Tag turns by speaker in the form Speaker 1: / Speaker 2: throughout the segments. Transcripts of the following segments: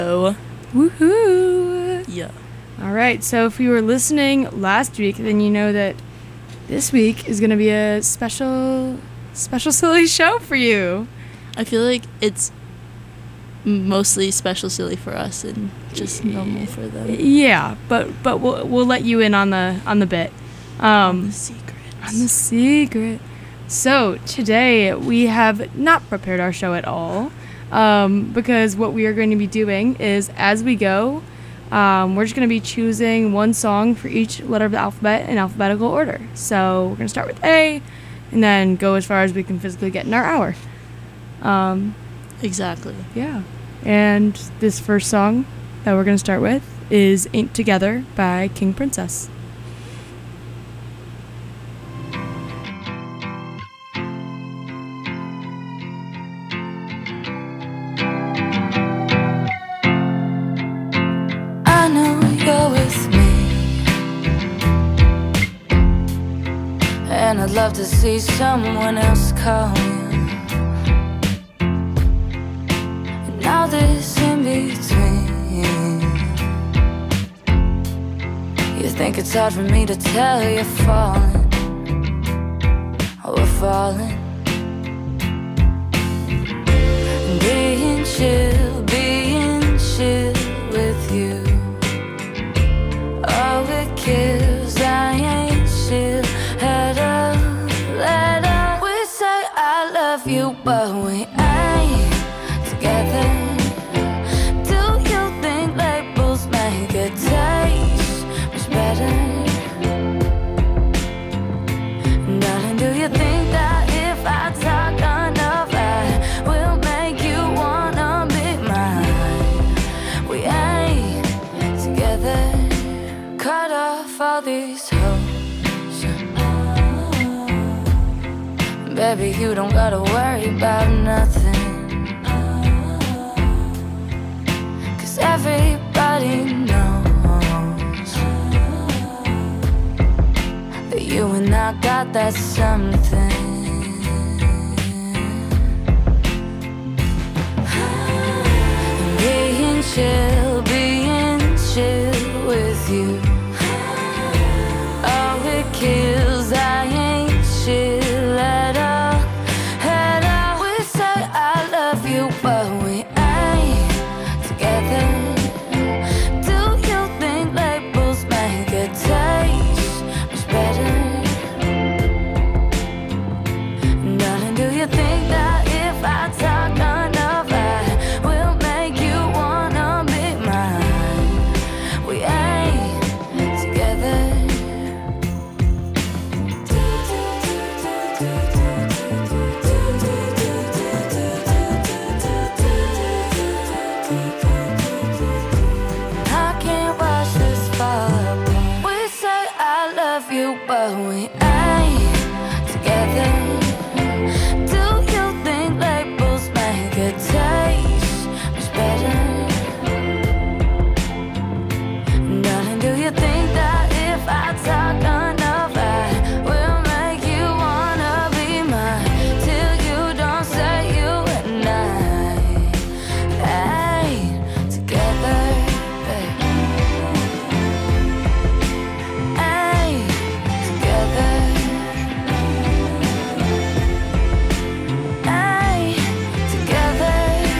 Speaker 1: Oh,
Speaker 2: Woohoo!
Speaker 1: yeah.
Speaker 2: All right, so if you were listening last week, then you know that this week is going to be a special silly show for you.
Speaker 1: I feel like it's mostly special silly for us and just normal for them.
Speaker 2: Yeah, but we'll let you in on the bit.
Speaker 1: The secrets.
Speaker 2: On the secret. So today we have not prepared our show at all, because what we are going to be doing is, as we go, we're just going to be choosing one song for each letter of the alphabet in alphabetical order. So we're going to start with A, and then go as far as we can physically get in our hour.
Speaker 1: Exactly.
Speaker 2: Yeah. And this first song that we're going to start with is Ain't Together by King Princess.
Speaker 3: I know you're with me, and I'd love to see someone else call you. And now this in between, you think it's hard for me to tell you're falling. Oh, we're falling. Being chill with you. Oh, it kills, I ain't chill at all. We say I love you, but we ain't together. Do you think labels make it taste much better? Darling, do you think that if I talk enough, I will make you wanna be mine? We ain't together. Cut off all these hoes. Baby, you don't gotta worry about nothing, 'cause everybody knows that you and I got that something. Being chill with you. Oh, it kills, I ain't chill at all. We say I love you, but we ain't together. Do you think labels make it taste much better? Darling, do you think that if I talk enough, I will make you wanna be mine? We ain't together. I can't watch this fall apart. We say I love you, but we ain't together. Do you think labels make it taste much better? Darling, do you think that if I talk enough, I will make you wanna be mine? Till you don't say you and I ain't together, babe. Ain't together. Ain't together.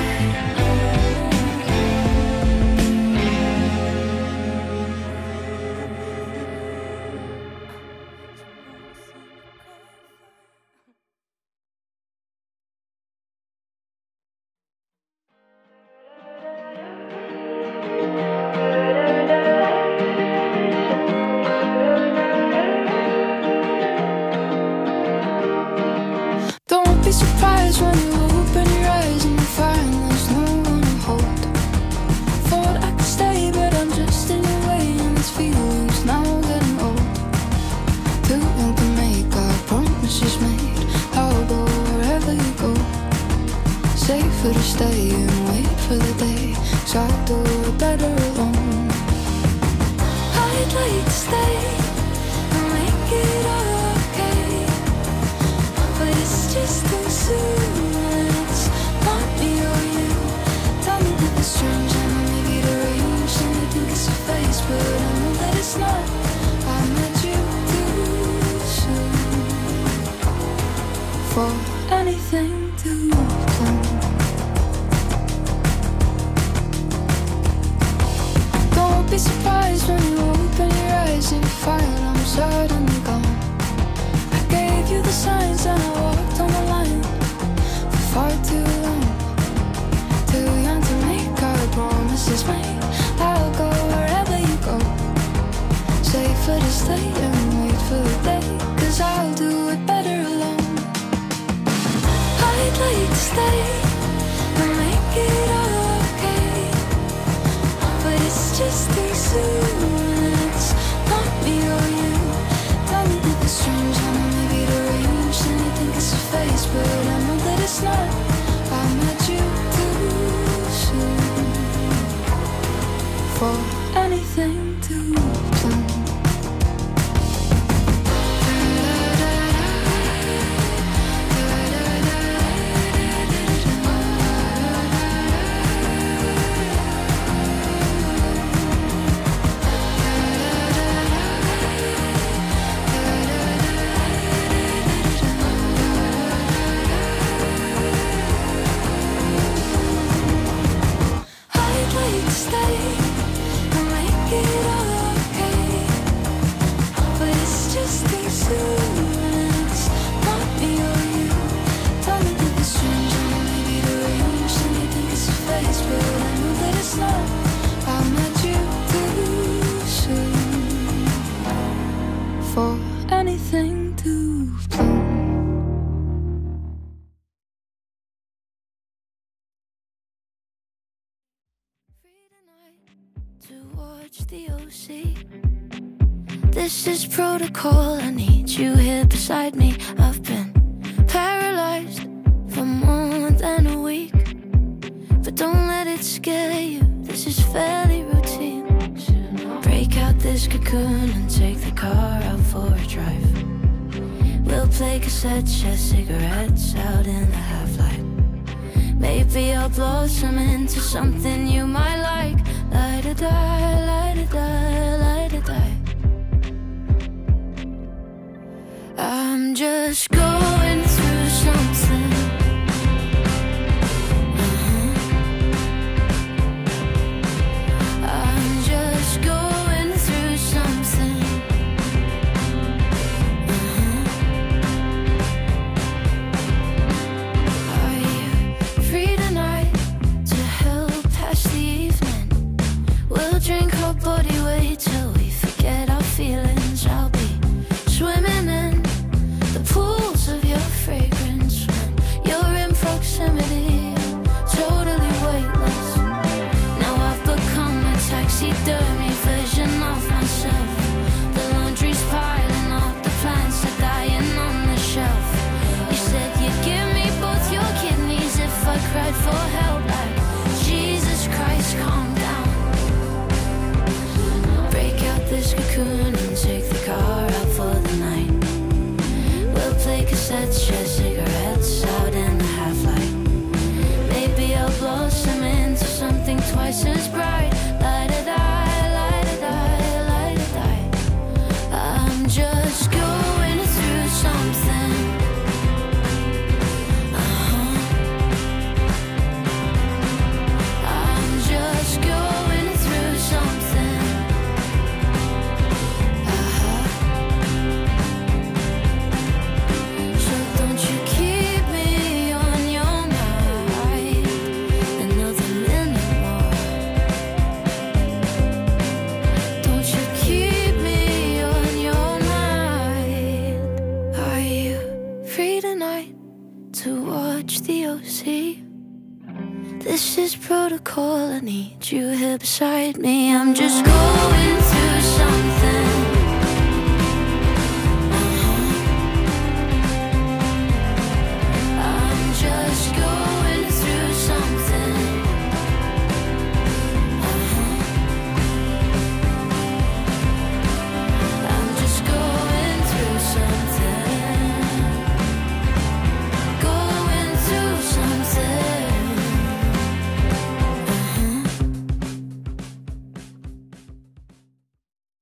Speaker 4: Don't be surprised when you open your eyes and you find there's no one to hold. Thought I could stay, but I'm just in your way, and this feeling's now getting old. Too young to make our promises made. I'll go wherever you go. Safer to stay and wait for the day, 'cause I'll do it better alone. I'd like to stay and make it all okay, but it's just too soon. It's not me or you. Tell me that the strange enemy for anything to come. Don't be surprised when you open your eyes and you find I'm suddenly gone. I gave you the signs and I walked on the line for far too long. Too young to make our promises made. I'll go wherever you go. Safer to stay and wait for the day, 'cause I'll do it better alone. I'd like to stay and make it all okay, but it's just too soon. It's not me or you. Tell me that it's strange, I know maybe deranged, and you think it's a phase, but I know that it's not. I met you too soon for anything to come. For anything to bloom.
Speaker 3: Free tonight to watch the OC. This is protocol, I need you here beside me. I've been paralyzed for more than a week, but don't let it scare you, this is fairly routine. Break out this cocoon and take the car out for a drive. We'll play cassette, share cigarettes out in the half-light. Maybe I'll blossom into something you might like. Light-a-die, light-a-die, light-a-die. I'm just going through something. I'm just going through something. Are you free tonight to help pass the evening? We'll drink hot body weight till we forget our feelings. I'll be swimming in the pools of your fragrance when you're in proximity. Totally weightless. Now I've become a taxidermy version of myself. The laundry's piling up, the plants are dying on the shelf. You said you'd give me both your kidneys if I cried for help. Like Jesus Christ, calm down. Break out this cocoon and take the car out for the night. We'll play cassettes, share cigarettes out in the half-light. Maybe I'll blossom into something twice as bright. Light-a-die, light-a-die, light-a-die. I'm just going through something. I'm just going through something. So don't you keep me on your mind another minute more. Don't you keep me on your mind. Are you free tonight to watch the OC? This is protocol, I need you here beside me. I'm just going through something. I'm just going through something. I'm just going through something. Going through something.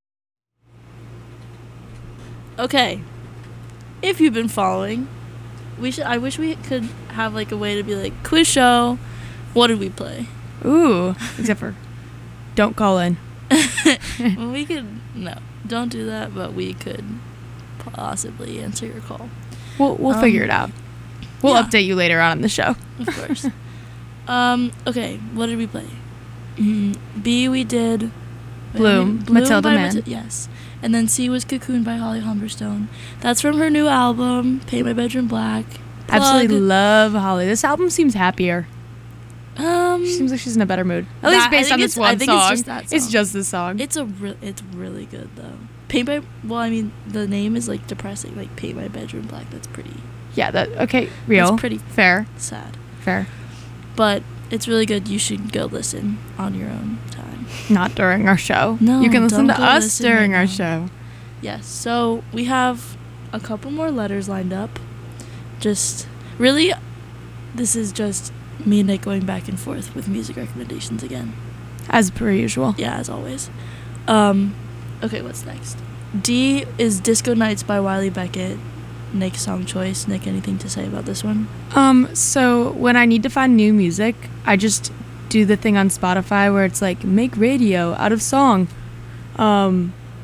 Speaker 1: Okay. If you've been following, I wish we could have like a way to be like quiz show. What did we play?
Speaker 2: Ooh, except for don't call in.
Speaker 1: Well, we could don't do that, but we could possibly answer your call.
Speaker 2: We'll figure it out. We'll
Speaker 1: yeah.
Speaker 2: update you later on in the show.
Speaker 1: Of course. Okay, what did we play? B, we did
Speaker 2: Bloom, Matilda
Speaker 1: by
Speaker 2: Mann.
Speaker 1: yes. And then C was Cocoon by Holly Humberstone. That's from her new album, Paint My Bedroom Black.
Speaker 2: Absolutely
Speaker 1: Plug.
Speaker 2: love Holly. This album seems happier. She seems like she's in a better mood. At least based on this one song.
Speaker 1: It's just that song.
Speaker 2: It's just this song.
Speaker 1: It's really good though. The name is like depressing, like Paint My Bedroom Black. That's pretty
Speaker 2: Yeah, okay, real.
Speaker 1: That's pretty
Speaker 2: fair.
Speaker 1: sad.
Speaker 2: Fair.
Speaker 1: But it's really good. You should go listen on your own time.
Speaker 2: Not during our show.
Speaker 1: No,
Speaker 2: you can listen
Speaker 1: don't
Speaker 2: to
Speaker 1: go
Speaker 2: us
Speaker 1: listen
Speaker 2: during
Speaker 1: right
Speaker 2: our
Speaker 1: now.
Speaker 2: show.
Speaker 1: Yes. So we have a couple more letters lined up. Just really, this is just me and Nick going back and forth with music recommendations again.
Speaker 2: As per usual.
Speaker 1: Yeah, as always. Okay, what's next? D is Disco Nights by Wiley Beckett. Nick's song choice. Nick, anything to say about this one?
Speaker 2: So when I need to find new music, I just do the thing on Spotify where it's like, make radio out of song. Oh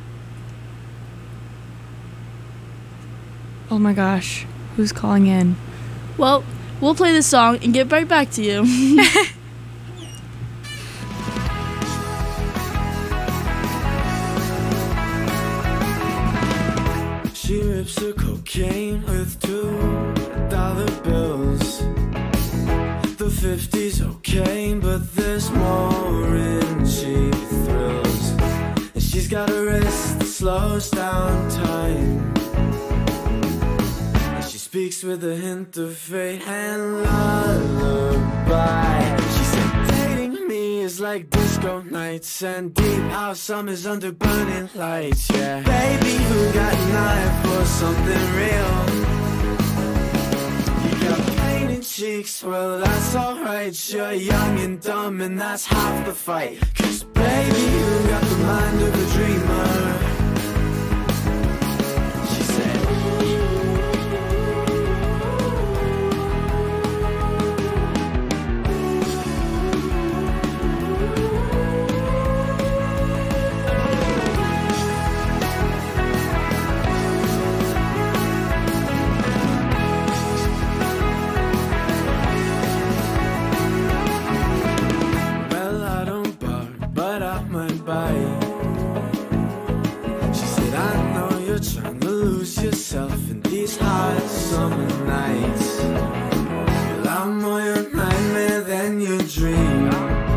Speaker 2: my gosh. Who's calling in?
Speaker 1: Well, we'll play this song and get right back to you.
Speaker 5: She rips her cocaine with $2 bills. The 50's okay, but there's more in she thrills. And she's got a wrist that slows down time. And she speaks with a hint of fate and lullaby. She said dating me is like disco nights and deep house summers under burning lights. Yeah, baby, who got an eye for something real? You got painted cheeks, well that's alright. You're young and dumb and that's half the fight. Cause baby, you got the mind of a dreamer. She said in these hot summer nights. Well, I'm more your nightmare than your dream.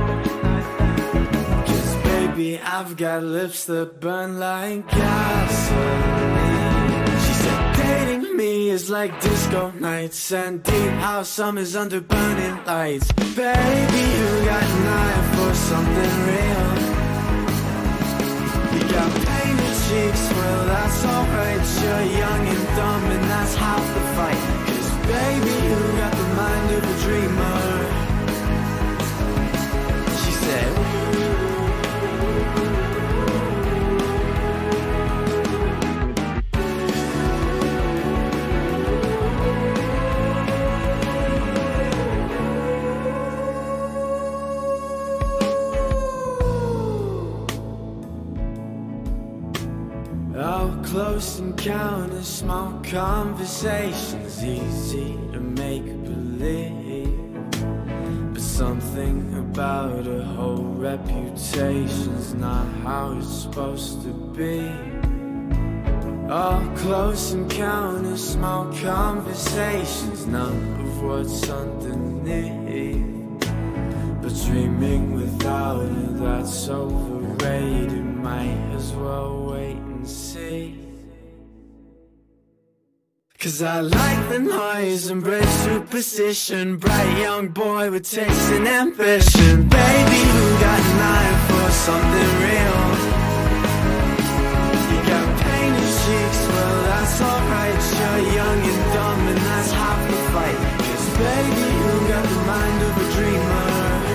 Speaker 5: Cause baby, I've got lips that burn like gasoline. She said dating me is like disco nights and deep house summers under burning lights. Baby, you got an eye for something real. You got painted cheeks, well that's alright. You're young and dumb and that's half the fight. Cause baby, you got the mind of a dreamer. She said close encounters, small conversations, easy to make believe. But something about a whole reputation's not how it's supposed to be. Oh, close encounters, small conversations, none of what's underneath. But dreaming without it, that's overrated. Might as well wait and see. Cause I like the noise, embrace superstition. Bright young boy with taste and ambition. Baby, who got an eye for something real? You got painted cheeks, well that's alright. You're young and dumb and that's half the fight. Cause baby, you got the mind of a dreamer.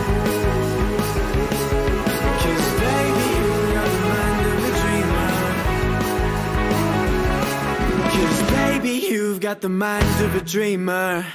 Speaker 5: Cause baby, you got the mind of a dreamer. Cause baby, you've got the mind of a dreamer.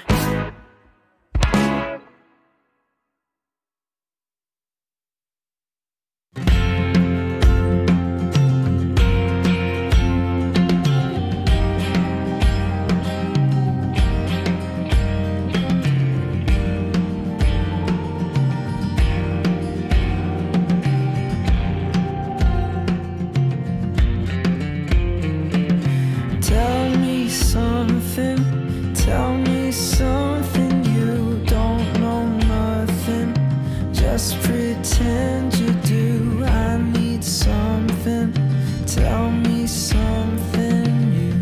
Speaker 4: Tell me something, you don't know nothing. Just pretend you do. I need something. Tell me something new.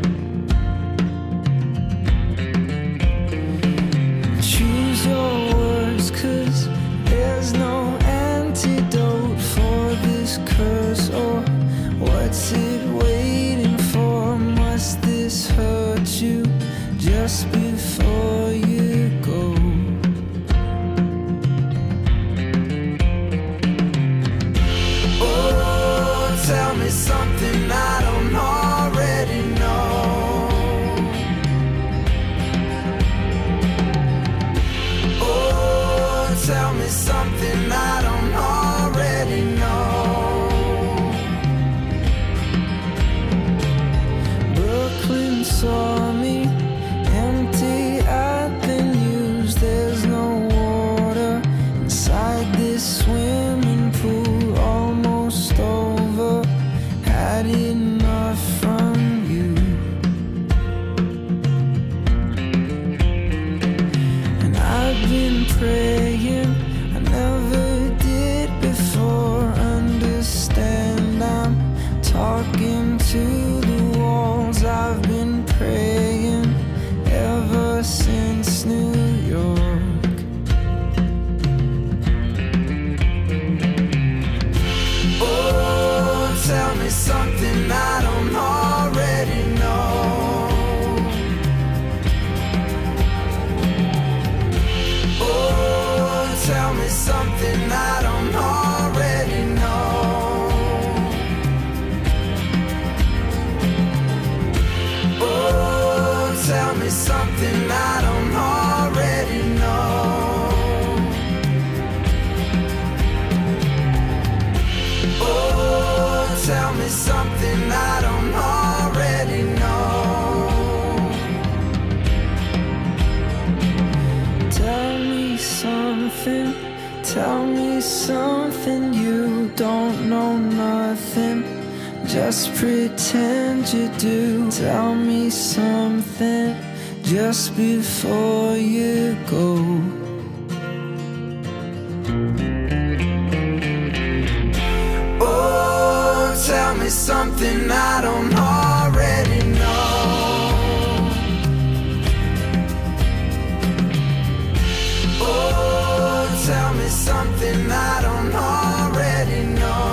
Speaker 4: Choose your words, 'cause there's no antidote for this curse. Or what's it waiting for? Must this hurt you just before you go? Oh, tell me something I don't already know. Oh, tell me something I don't already know. Brooklyn saw me empty, I've been used. There's no water inside this swimming pool. Almost over, had enough from you. And I've been praying, I never did before. Understand, I'm talking to the walls. I've been praying ever since New York. Oh, tell me something I don't already know. Oh, tell me something I don't already know. Oh, tell me something I don't already know. Oh, tell me something I don't already know. Tell me something, tell me something, you don't know nothing. Just pretend you do. Tell me something just before you go. Oh, tell me something I don't already know. Oh, tell me something I don't already know.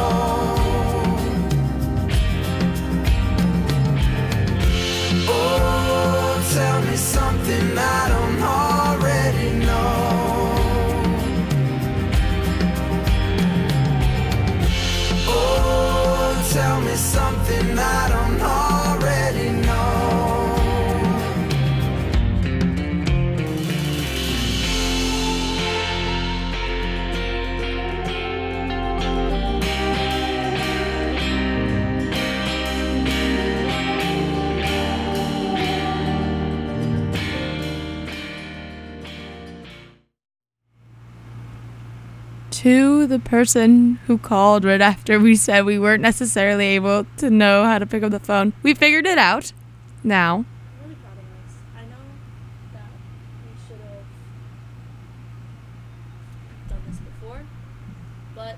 Speaker 4: Oh, tell me something I don't already know. Oh, tell me something I don't already know.
Speaker 2: To the person who called right after we said we weren't necessarily able to know how to pick up the phone, we figured it out now.
Speaker 1: I'm really proud of us. I know that we should have done this before, but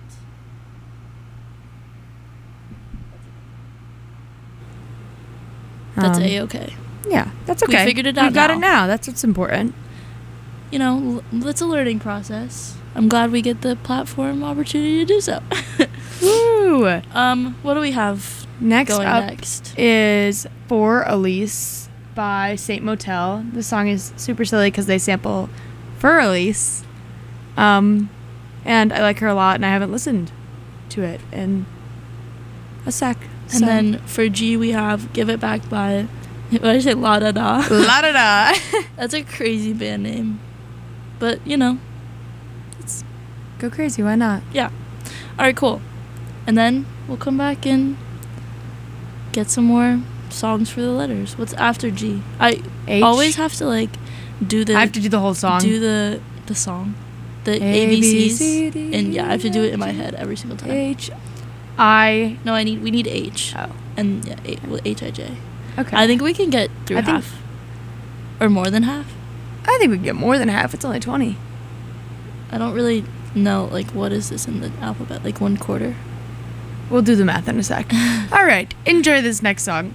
Speaker 1: that's A-okay.
Speaker 2: Yeah, that's okay.
Speaker 1: We figured it out
Speaker 2: We got
Speaker 1: now.
Speaker 2: it now. That's what's important.
Speaker 1: You know, it's a learning process. I'm glad we get the platform opportunity to do so.
Speaker 2: Woo!
Speaker 1: What do we have
Speaker 2: Next
Speaker 1: going
Speaker 2: up
Speaker 1: next?
Speaker 2: is For Elise by Saint Motel. The song is super silly because they sample For Elise. And I like her a lot, and I haven't listened to it in a sec.
Speaker 1: And then for G, we have Give It Back by Why did I say La Da Da?
Speaker 2: La da da.
Speaker 1: That's a crazy band name. But, you know.
Speaker 2: Go crazy, why not?
Speaker 1: Yeah. Alright, cool. And then we'll come back and get some more songs for the letters. What's after G? I
Speaker 2: H.
Speaker 1: always have to, like, do the...
Speaker 2: I have to do the whole song.
Speaker 1: Do the song. The
Speaker 2: A, B,
Speaker 1: ABCs.
Speaker 2: C, D,
Speaker 1: And, yeah, I have to do it in my head every single time.
Speaker 2: H. I.
Speaker 1: No, we need H.
Speaker 2: Oh.
Speaker 1: And, yeah, H-I-J.
Speaker 2: Okay.
Speaker 1: I think we can get through
Speaker 2: I think-
Speaker 1: half. Or more than half.
Speaker 2: I think we can get more than half. It's only 20.
Speaker 1: I don't really know, like, what is this in the alphabet? Like, 1/4?
Speaker 2: We'll do the math in a sec. All right. Enjoy this next song.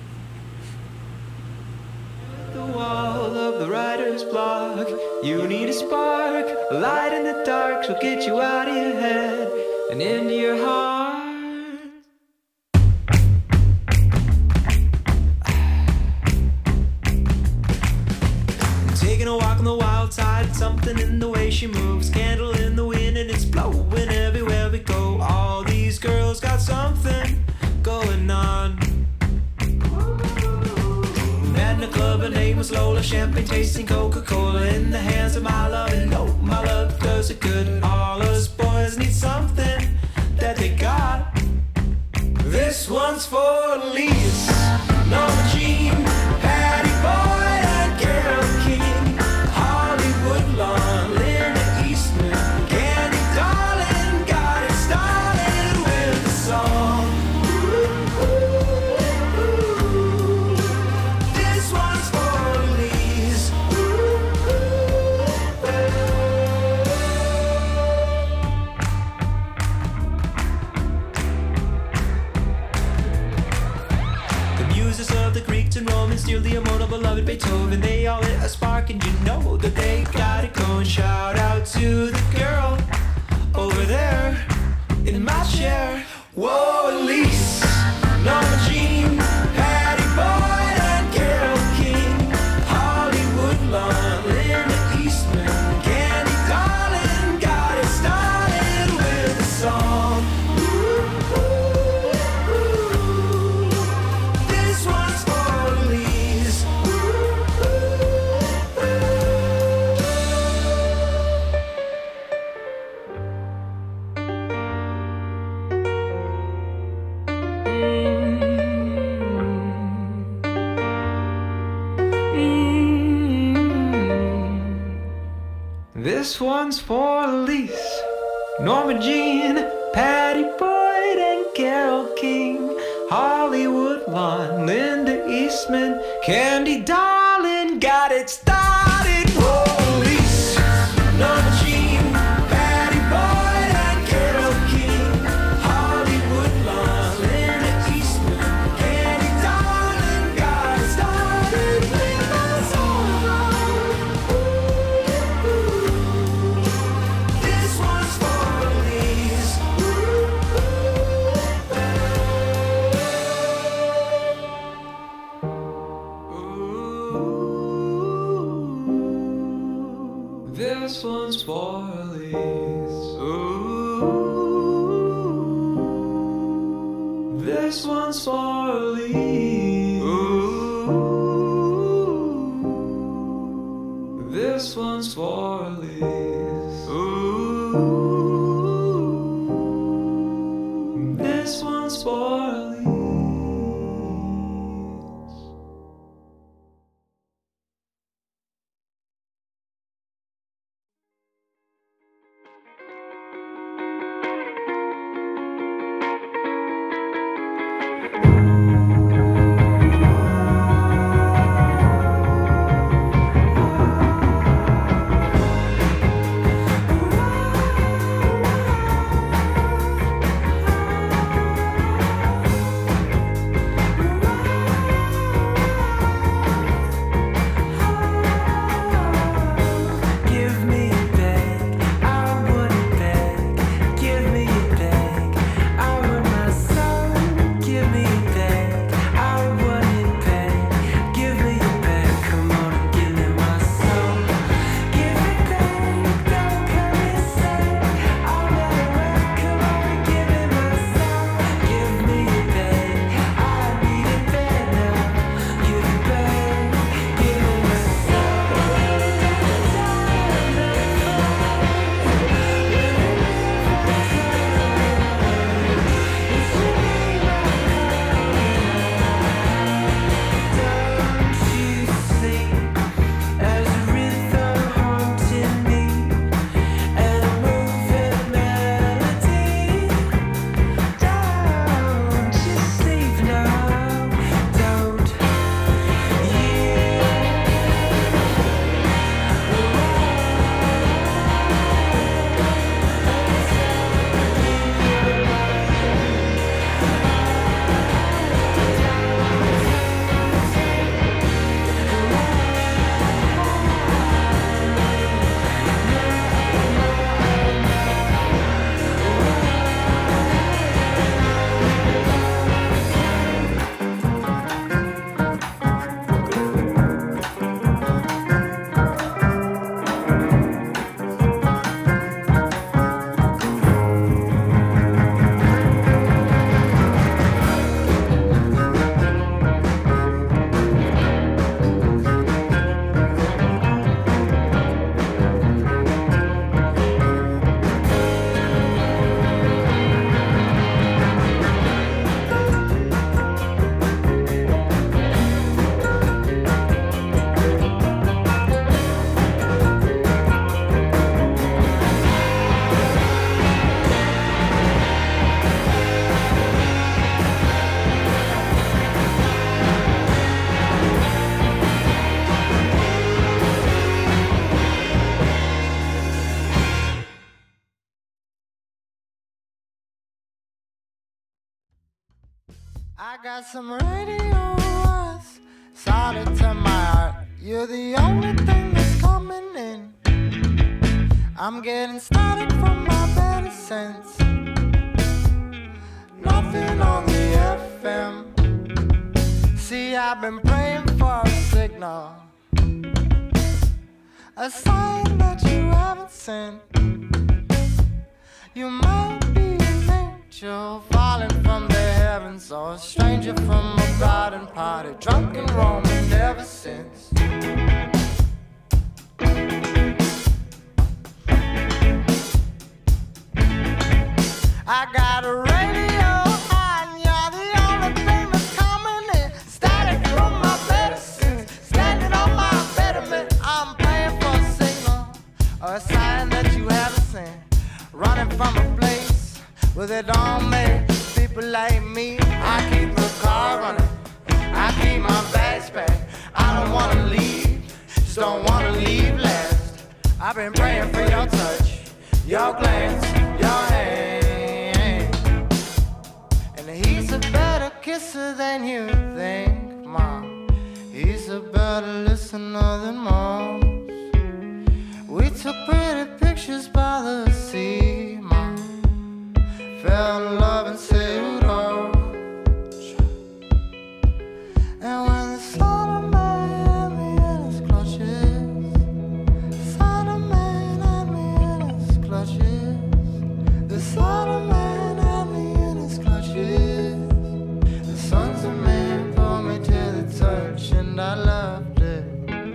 Speaker 5: The wall of the writer's block. You need a spark, a light in the dark, she'll get you out of your head and into your heart. Taking a walk on the wild side, something in the way she moves, candle in the wind and it's blowing everywhere we go. All these girls got something going on. Met in a club, her name was Lola, champagne tasting Coca-Cola in the hands of my love. And no, my love does it good. All us boys need something that they got. This one's for Elise, Norma Jean, Patty Boyd and Carol King, Hollywood Lawn, Linda Eastman, Candy Darling, got it started with a song. This one's for Elise. The muses of the Greeks and Romans, near the immortal beloved Beethoven, they all lit a spark and you know that they got it going. Shout out to the girl over there in my chair. Whoa, Elise, Norma Jean, Patty Boyd and Carol King, Hollywood Lawn, Linda Eastman, Candy Darling, got it started with a song. This one's for Elise. This one's for Elise, Norma Jean, Patty Boyd and Carol King, Hollywood Lawn, Linda Eastman, Candy Darling, got it started. Whoa, Elise, Norma Jean, Patty Boyd and Carol King, Hollywood Lawn, Linda Eastman, Candy Darling, got it started with a song. This one's for Elise. This one's for Elise. This one's for Elise. This one's for Elise. This one's for Elise.
Speaker 6: I got some radio wires soldered to my heart. You're the only thing that's coming in. I'm getting started from my better sense. Nothing on the FM. See, I've been praying for a signal, a sign that you haven't sent. You might be an angel falling from the heavens, or a stranger from a garden party, drunk and roaming ever since. I got a radio on, you're the only thing that's coming in. Static from my medicine, standing on my betterment. I'm paying for a signal, or a sign that you haven't seen. Running from a place where they don't make people like me. I keep the car running, I keep my bags packed. I don't wanna leave, just don't wanna leave last. I've been praying for your touch, your glance, your hand. He's a better kisser than you think, Mom. He's a better listener than most. We took pretty pictures by the sea, Mom. Fell in love and sailed off. And when the sun of Miami in his clutches, sun of Miami in his clutches, the sun of Miami in his clutches. Sons of men pulled me to the touch, and I loved it.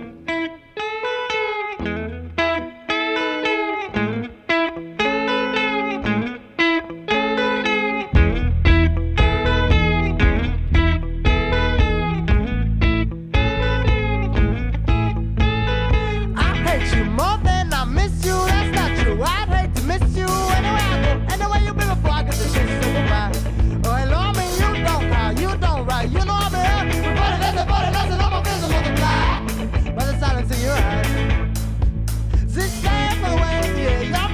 Speaker 6: I hate you more than I miss you. That's not true. I'd hate to miss you anywhere I go. Anywhere you been before I get the shit supervised. Oh, hello, I mean, you don't right. You know I'm here. But it doesn't, I'm a business multiply. By the silence in your eyes. Zigzag for the way, yeah, y'all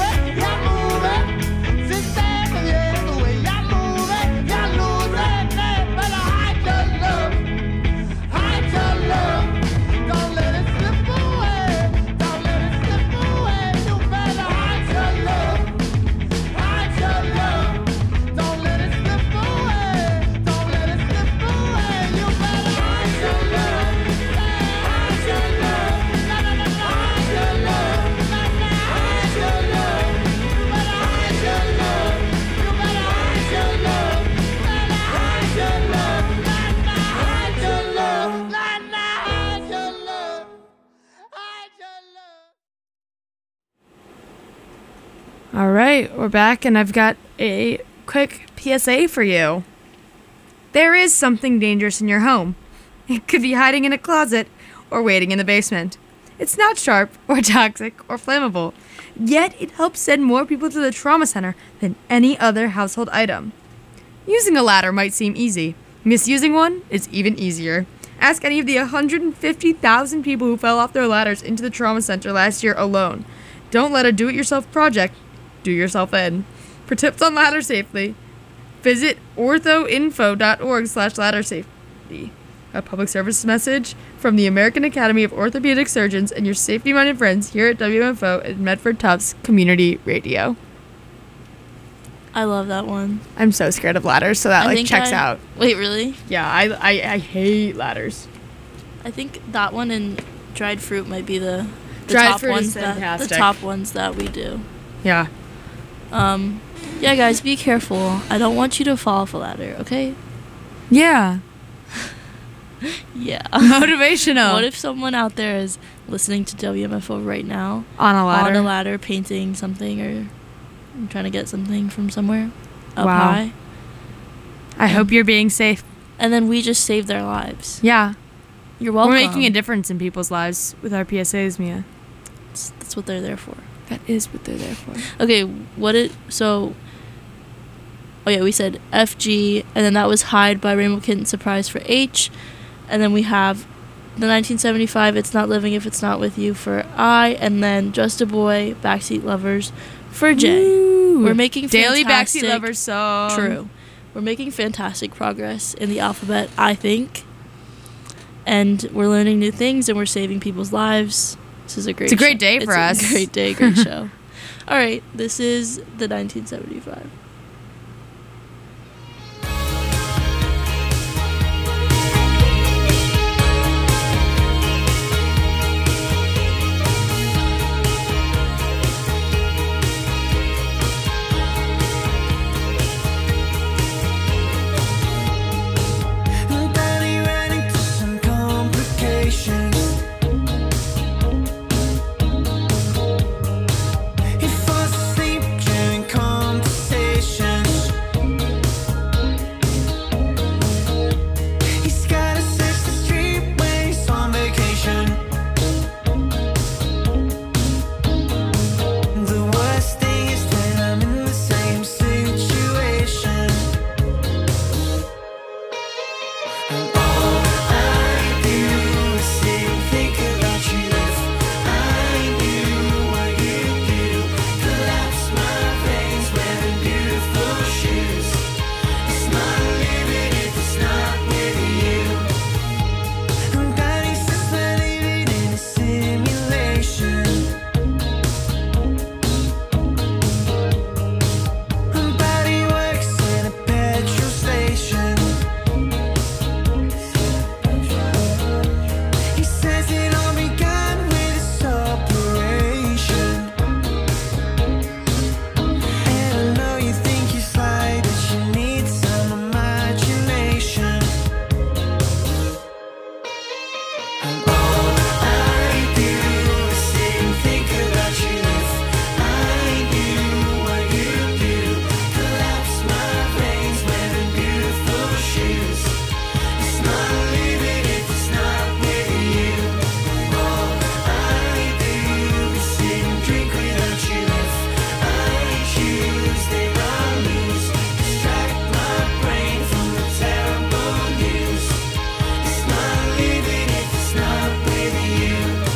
Speaker 6: moving. Zigzag for the way y'all moving. Y'all losing, man. Better hide your love. Hide your love. Don't let it slip away. Don't let it slip away. You better hide your love. Hide your love. Don't let it slip away. Don't let it slip away. You better hide your love. Hide your love. Na na na na. Hide your love. Na na. Hide your love. You better hide your love. You better hide your love. Better hide your love. Na na. Hide your love. Na na. Hide your love. Hide your love.
Speaker 2: All right, we're back, and I've got a quick PSA for you. There is something dangerous in your home. It could be hiding in a closet or waiting in the basement. It's not sharp or toxic or flammable, yet it helps send more people to the trauma center than any other household item. Using a ladder might seem easy. Misusing one is even easier. Ask any of the 150,000 people who fell off their ladders into the trauma center last year alone. Don't let a do-it-yourself project do yourself in. For tips on ladder safety, visit orthoinfo.org/laddersafety. A public service message from the American Academy of Orthopedic Surgeons and your safety-minded friends here at WMFO and Medford Tufts Community Radio.
Speaker 1: I love that one.
Speaker 2: I'm so scared of ladders, so that
Speaker 1: I think
Speaker 2: checks out.
Speaker 1: Wait, really?
Speaker 2: Yeah, I hate ladders.
Speaker 1: I think that one and dried fruit might be the
Speaker 2: Dried
Speaker 1: top
Speaker 2: fruit is
Speaker 1: ones
Speaker 2: fantastic.
Speaker 1: the top ones that we do.
Speaker 2: Yeah.
Speaker 1: Yeah, guys, be careful. I don't want you to fall off a ladder, okay?
Speaker 2: Yeah.
Speaker 1: Yeah.
Speaker 2: Motivational.
Speaker 1: What if someone out there is listening to WMFO right now
Speaker 2: on a ladder,
Speaker 1: painting something or trying to get something from somewhere up
Speaker 2: Wow.
Speaker 1: high?
Speaker 2: I hope you're being safe.
Speaker 1: And then we just saved their lives.
Speaker 2: Yeah.
Speaker 1: You're welcome.
Speaker 2: We're making a difference in people's lives with our PSAs, Mia.
Speaker 1: That's what they're there for.
Speaker 2: That is what they're there for.
Speaker 1: Okay, we said FG, and then that was Hide by Rainbow Kitten Surprise for H. And then we have the 1975 It's Not Living If It's Not With You for I. And then Just a Boy, Backseat Lovers for J.
Speaker 2: Ooh.
Speaker 1: We're making
Speaker 2: Daily
Speaker 1: fantastic,
Speaker 2: Backseat Lovers song.
Speaker 1: True. we're making fantastic progress in the alphabet, I think. And we're learning new things and we're saving people's lives. This is a great
Speaker 2: It's a great day for us.
Speaker 1: It's a great day, great show. All right, this is the 1975.
Speaker 5: Daddy ran into some complications. He falls asleep during conversations. He's gotta search the street when he's on vacation. The worst thing is that I'm in the same situation. And all I do is sit and think about you. If I knew what you do, collapse my veins, wearing beautiful shoes. It's not living if it's not with you. And Daddy says we're living in a simulation. And Daddy works in a petrol station. He says it all began with this operation. And I know you think you fly, but you need some imagination. And all I do is sit and think about you. If I knew what you do, collapse my veins, wearing beautiful shoes. It's not living if it's not with you. All I do is sit and drink without you. If I choose, then I'll lose. Distract my brain from the terrible news. It's not living if it's not with you.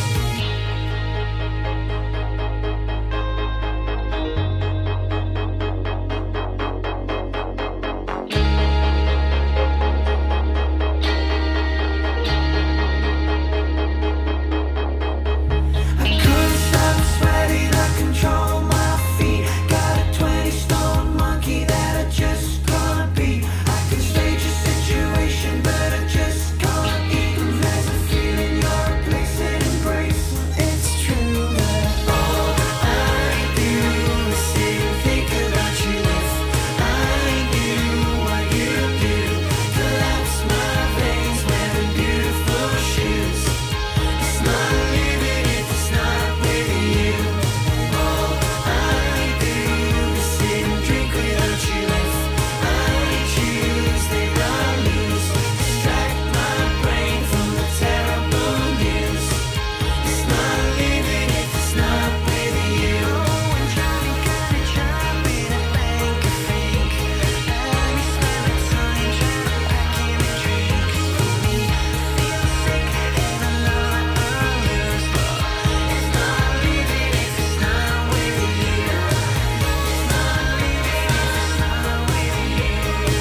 Speaker 5: I couldn't stop sweating, I control my feet. Got a 20-stone monkey that I just can't beat. I can stage a situation, but I just can't eat. There's a feeling you're a place and embrace. It's true that all I do is sit and think about you. If I knew what you do, collapse my veins, wearing beautiful shoes. It's not living if it's not with you. All I do is sit and drink without you. If I choose, then I'll lose. Distract my brain from the terrible news. It's not living if it's not with you. And Johnny got a job in a bank, I think. And he spent the time trying to pack in the drinks for me. Feel sick and I know I'll lose. It's not living if it's not with you. It's not living if it's not with you.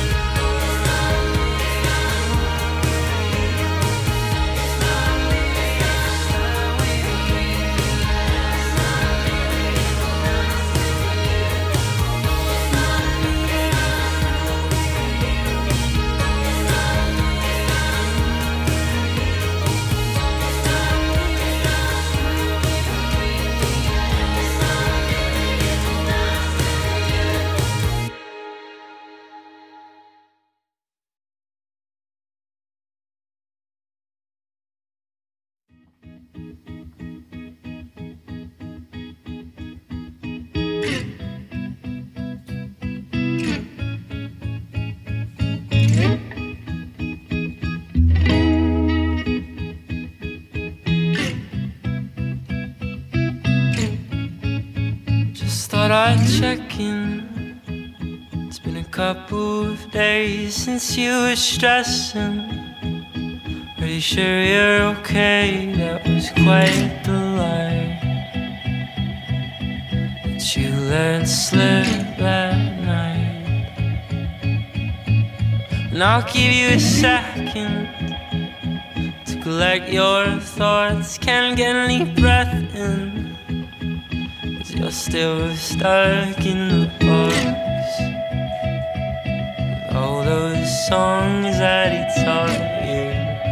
Speaker 7: Just thought I'd check in. It's been a couple of days since you were stressing. Are you sure you're okay? That was quite the lie that you let slip that night. and I'll give you a second to collect your thoughts. Can't get any breath in, 'cause you're still stuck in the box. All those songs that he taught you.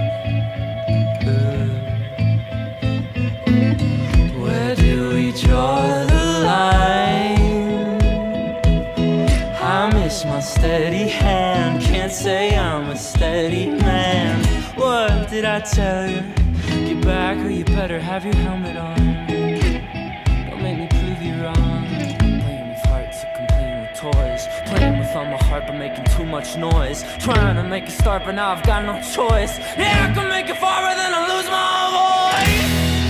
Speaker 7: Where do we draw the line? I miss my steady hand. Can't say I'm a steady man. What did I tell you? Get back or you better have your helmet on. Don't make me prove you wrong. Playing with hearts and playing with toys. Playing with all my heart but making too much noise. Trying to make a start but now I've got no choice. Yeah, I can make it farther than I lose my voice.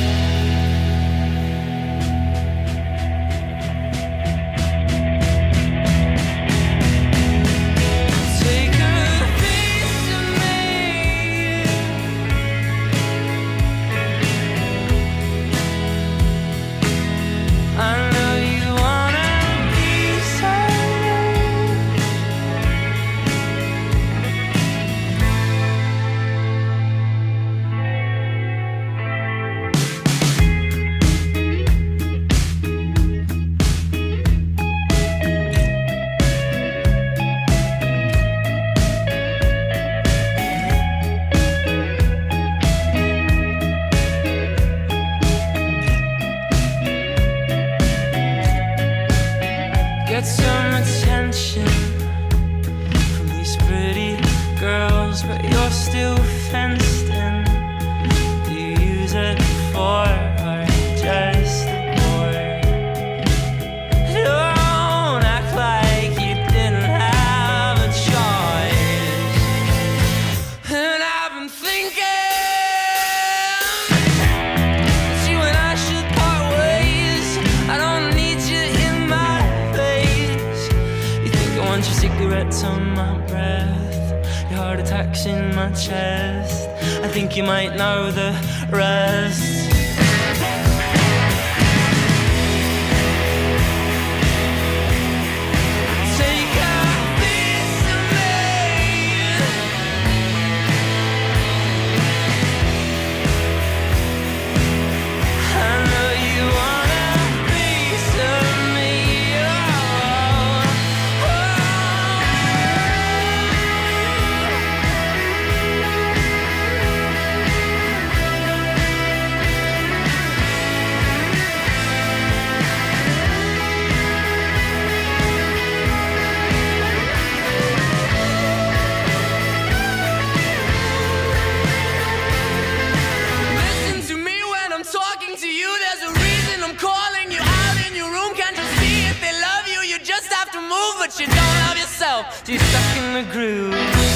Speaker 7: Get some attention from these pretty girls, but you're still fenced in. Do you use it for or just bored? Don't act like you didn't have a choice. And I've been thinking that you and I should part ways. I don't need you in my want your cigarettes on my breath, your heart attacks in my chest. I think you might know the rest. Take a piece of me. I know you want a piece of me. But you don't love yourself, so you're stuck in the groove.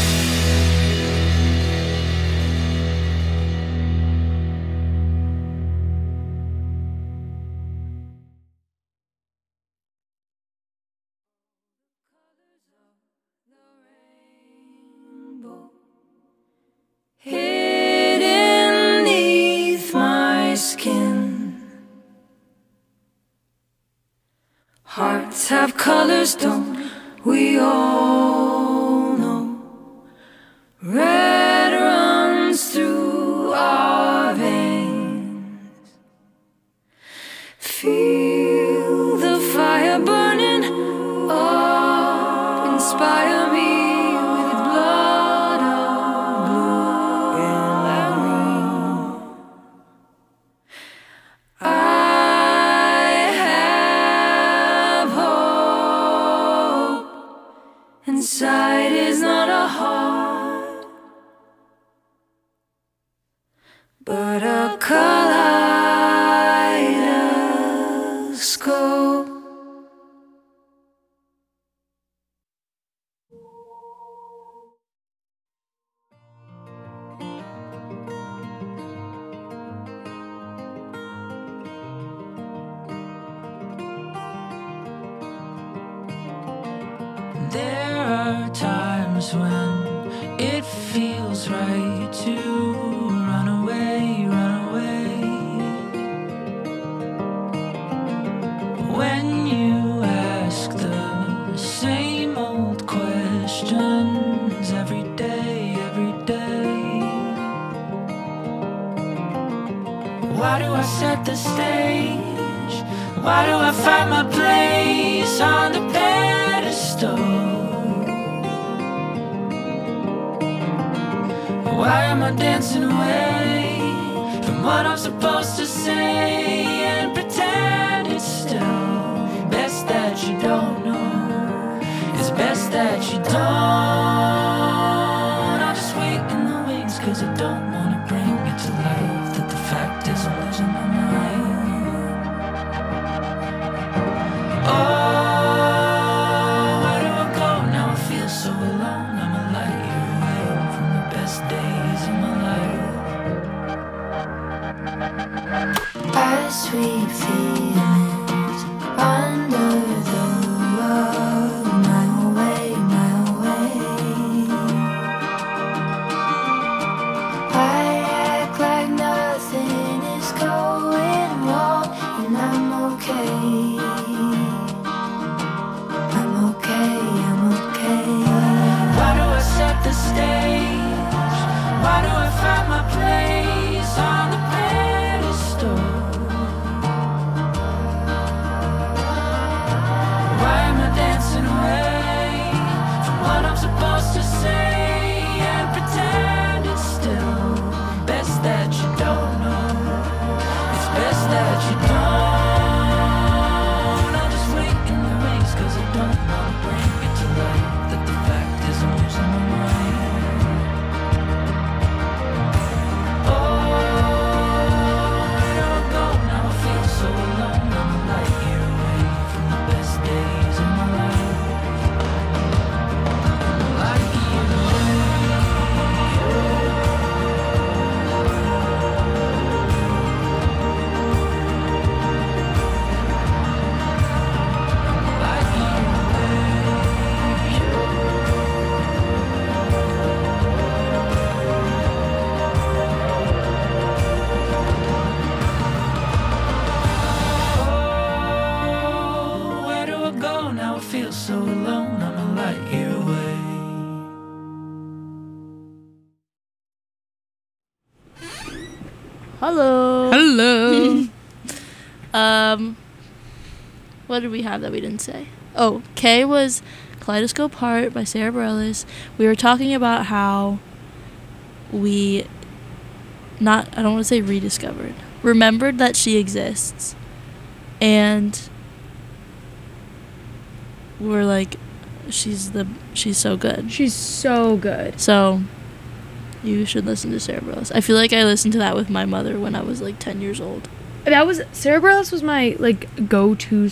Speaker 3: Hidden beneath my skin, hearts have colors, don't we all know? Red runs through our veins. Feel the fire burning up, inspire me with blood of blue and green. I have hope. Inside is not a heart, but a kaleidoscope.
Speaker 7: There are times when it feels right to run away, run away. questions every day, every day. Why do I set the stage? Why do I find my place on the pedestal? Why am I dancing away from what I'm supposed to say and pretend it's still best that you don't know? It's best that you don't. I just wait in the wings, cause I don't wanna bring it to life that the fact is I'm losing my mind. Oh, where do I go now? I feel so alone. I'm a light year away from the best days of my life.
Speaker 3: As sweet feelings under the rug, my way, my way. I act like nothing is going wrong, and I'm okay. I'm okay, I'm okay.
Speaker 7: Why do I set the stage? Why do I find my place on the pedestal? Why am I dancing away from what I'm supposed to say and pretend it's still best that you don't know? It's best that you don't. I just wait in the wings, cause I don't wanna bring it to light that the fact is I'm losing my mind. Oh, where do I go now? I feel so alone. I'm a light year away from the best days of my life. I'm a light year away. Light year Oh, where do I go now? I feel so alone. I'm a light year away.
Speaker 1: Hello.
Speaker 2: Hello.
Speaker 1: What did we have that we didn't say? Oh, K was Kaleidoscope Heart by Sarah Bareilles. We were talking about how we I don't want to say rediscovered, remembered that she exists. And we're like, she's so good.
Speaker 2: She's so good.
Speaker 1: So you should listen to Sarah Bareilles. I feel like I listened to that with my mother when I was like 10 years old.
Speaker 2: That was Sarah Bareilles was my like go-to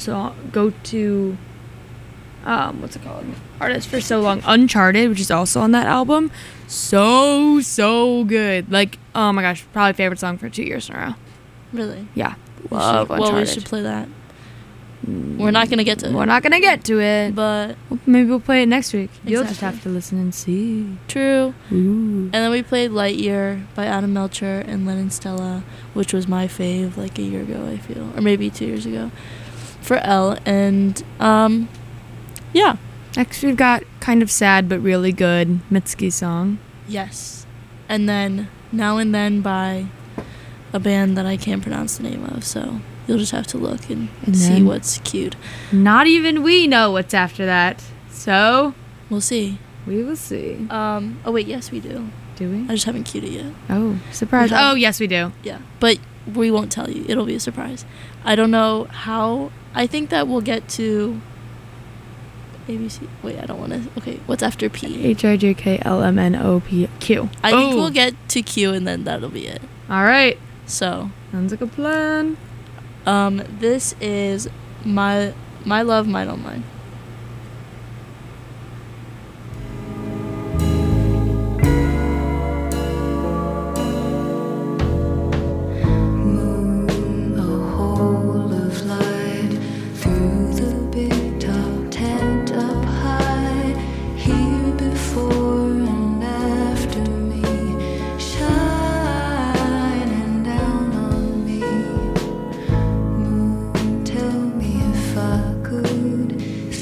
Speaker 2: what's it called? Artist for so long. Uncharted, which is also on that album. So good. Like, oh my gosh, probably favorite song for 2 years in a row.
Speaker 1: Really?
Speaker 2: Yeah. Love Uncharted.
Speaker 1: Well, we should play that. We're not gonna get to it.
Speaker 2: We're not gonna get to it.
Speaker 1: But
Speaker 2: Well, maybe we'll play it next week. You'll just
Speaker 1: Exactly.
Speaker 2: have to listen and see.
Speaker 1: true.
Speaker 2: Ooh.
Speaker 1: And then we played Lightyear by Adam Melcher and Lennon Stella, which was my fave like a year ago, I feel. Or maybe 2 years ago. For Elle. And, yeah.
Speaker 2: Next we've got Kind of Sad but Really Good, Mitski song.
Speaker 1: Yes. And then Now and Then by a band that I can't pronounce the name of, so you'll just have to look and see
Speaker 2: then-
Speaker 1: what's cute.
Speaker 2: Not even we know what's after that. So,
Speaker 1: We'll see.
Speaker 2: we will see.
Speaker 1: Oh, wait, yes, we do.
Speaker 2: Do we?
Speaker 1: I just haven't cued it yet.
Speaker 2: Oh, surprise.
Speaker 1: We have-
Speaker 2: Oh, yes, we do.
Speaker 1: Yeah, but we won't tell you. It'll be a surprise. I don't know how. I think that we'll get to ABC. Wait, I don't want to. Okay, what's after P?
Speaker 2: HIJKLMNOPQ.
Speaker 1: I think we'll get to Q and then that'll be it.
Speaker 2: All right.
Speaker 1: So,
Speaker 2: Sounds like a plan.
Speaker 1: this is my love, mine, oh mine.
Speaker 3: A hole of light through the big top tent up high, here before and after me, shining down on me. Moon, tell me if I could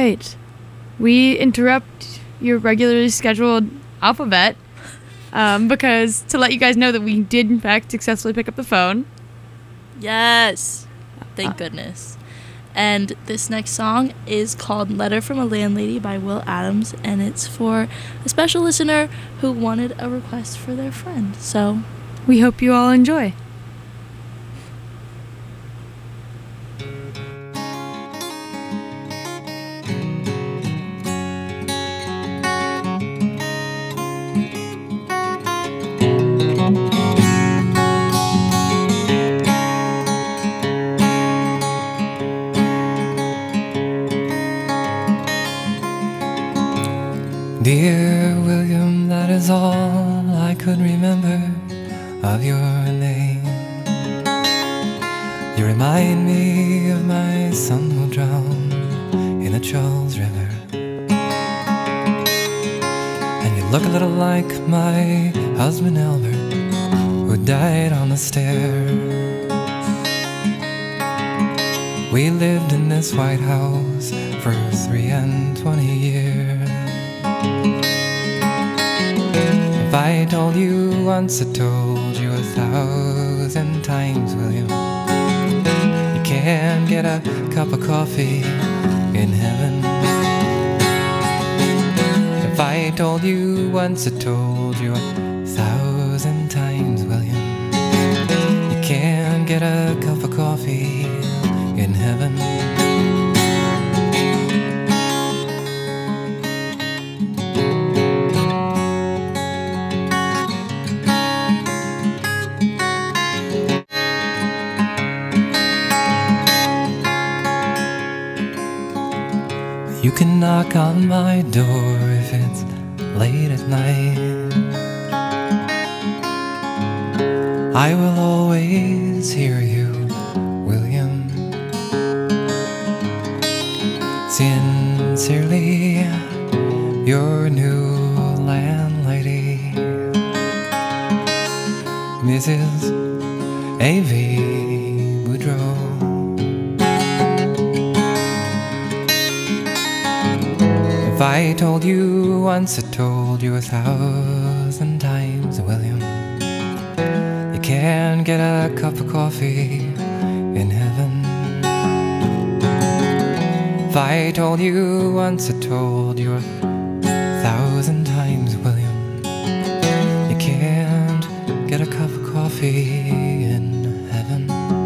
Speaker 2: right. We interrupt your regularly scheduled alphabet because to let you guys know that we did, in fact, successfully pick up the phone.
Speaker 1: Yes. Thank goodness. And this next song is called Letter from a Landlady by Will Adams, and it's for a special listener who wanted a request for their friend. So
Speaker 2: we hope you all enjoy.
Speaker 8: Dear William, that is all I could remember of your name. You remind me of my son who drowned in the Charles River, and you look a little like my husband Albert, who died on the stairs. We lived in this White House for 23 years. If I told you once, I told you 1,000 times, William, you can't get a cup of coffee in heaven. If I told you once, I told you 1,000 times, William, you can't get a cup of coffee in heaven. You can knock on my door if it's late at night. I will always hear you, William. Sincerely, your new landlady, Mrs. A.V. Boudreaux. If I told you once, I told you 1,000 times, William, you can't get a cup of coffee in heaven. If I told you once, I told you 1,000 times, William, you can't get a cup of coffee in heaven.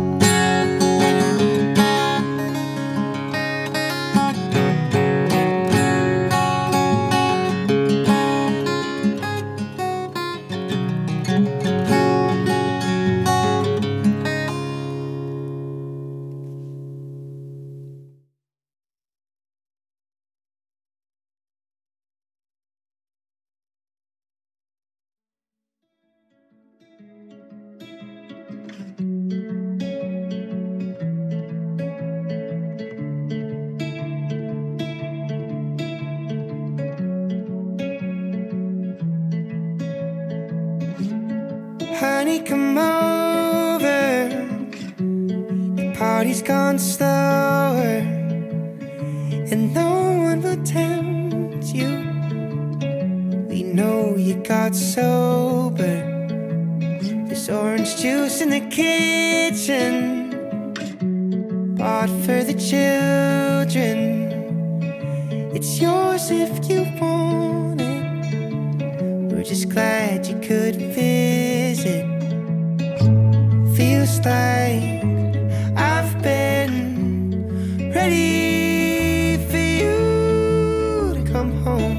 Speaker 5: Honey, come over. The party's gone slower, and no one will tempt you. We know you got sober. There's orange juice in the kitchen, bought for the children. It's yours if you want it. We're just glad you could visit. Feels like I've been ready for you to come home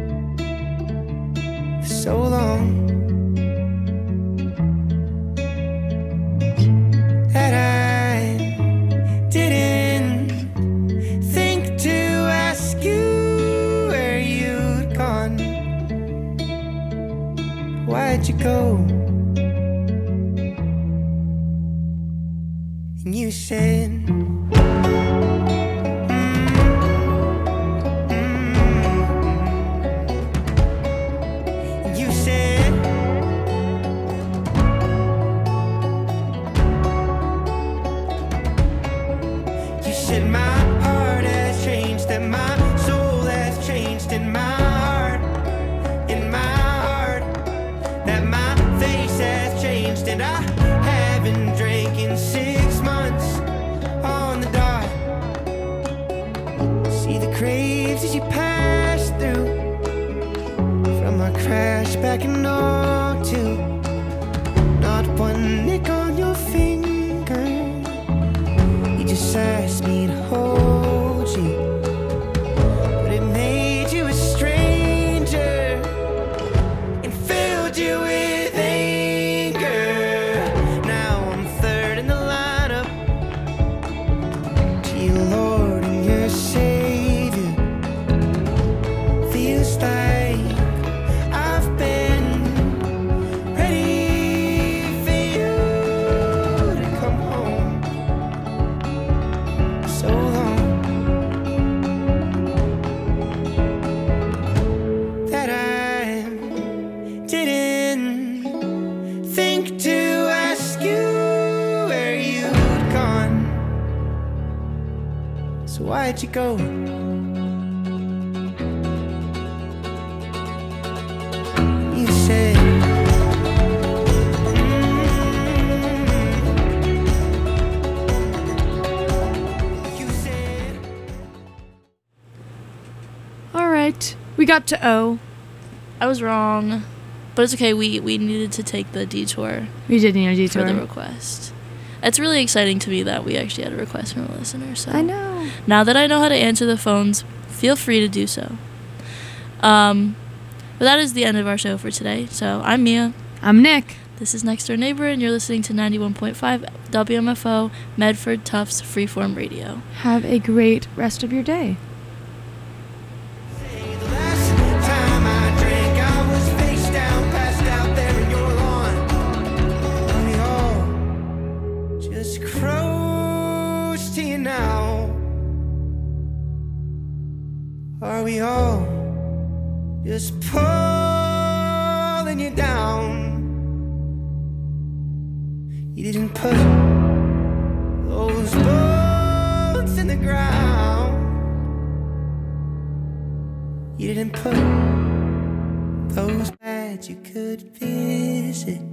Speaker 5: for so long that I didn't think to ask you where you'd gone. Why'd you go? And you said, and you said, my heart has changed, that my that my face has changed and I haven't drank in 6 months on the dot. See the graves as you pass through from my crash back in '02. Not one nick on your finger. You just asked me to hold you, but it made you a stranger and filled you with anger. Now I'm third in the lineup to your Lord and your Savior. Feels like I've been ready for you to come home. So long that I didn't think to ask you where you'd gone. So why'd you go? You said you said
Speaker 2: All right, we got to O.
Speaker 1: I was wrong, but it's okay. We needed to take the detour
Speaker 2: We did need a
Speaker 1: for the
Speaker 2: detour.
Speaker 1: request. It's really exciting to me that we actually had a request from a listener. So
Speaker 2: I know.
Speaker 1: now that I know how to answer the phones, feel free to do so. But that is the end of our show for today. So I'm Mia.
Speaker 2: I'm Nick.
Speaker 1: This is Next Door Neighbor, and you're listening to 91.5 WMFO Medford Tufts Freeform Radio.
Speaker 2: Have a great rest of your day.
Speaker 5: the last time I drank, I was face down, passed out there in your lawn. And we all just close to you now. Are we all just pulling you down? You didn't put those bones in the ground. You didn't put those that you could visit.